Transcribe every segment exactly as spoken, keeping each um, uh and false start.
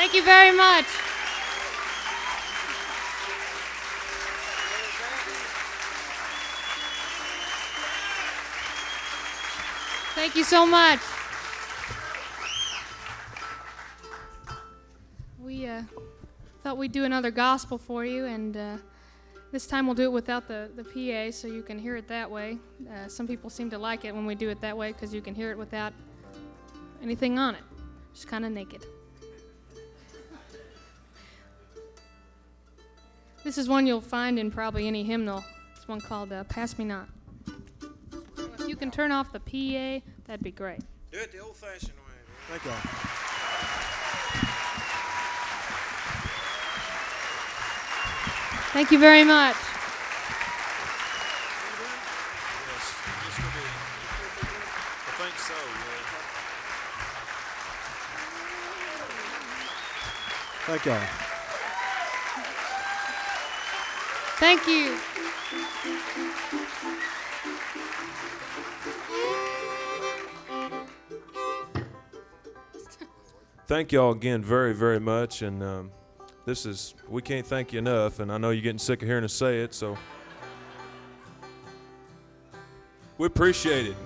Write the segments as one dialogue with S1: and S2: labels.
S1: Thank you very much. Thank you so much. We uh, thought we'd do another gospel for you, and uh, this time we'll do it without the, the P A so you can hear it that way. Uh, some people seem to like it when we do it that way because you can hear it without anything on it, just kind of naked. This is one you'll find in probably any hymnal. It's one called uh, Pass Me Not. So if you can turn off the P A, that'd be great.
S2: Do it the old-fashioned way.
S3: Thank y'all.
S1: Thank you very much.
S2: Yes, this will be. I think so, yeah.
S3: Thank y'all.
S1: Thank you.
S2: Thank y'all again very, very much, and um, this is, we can't thank you enough, and I know you're getting sick of hearing us say it, so we appreciate it.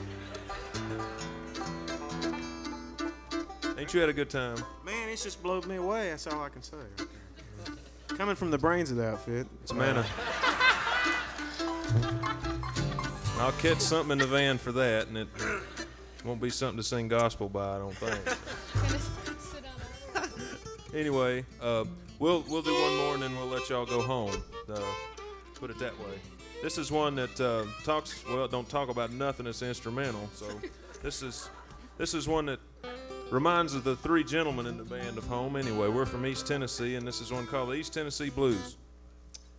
S2: Ain't you had a good time?
S3: Man, it's just blown me away. That's all I can say. Coming from the brains of the outfit.
S2: It's a man of... I'll catch something in the van for that, and it won't be something to sing gospel by, I don't think. Anyway, uh, we'll we'll do one more and then we'll let y'all go home. Uh, put it that way. This is one that uh, talks well. Don't talk about nothing. It's instrumental. So this is this is one that reminds of the three gentlemen in the band of home. Anyway, we're from East Tennessee, and this is one called the East Tennessee Blues.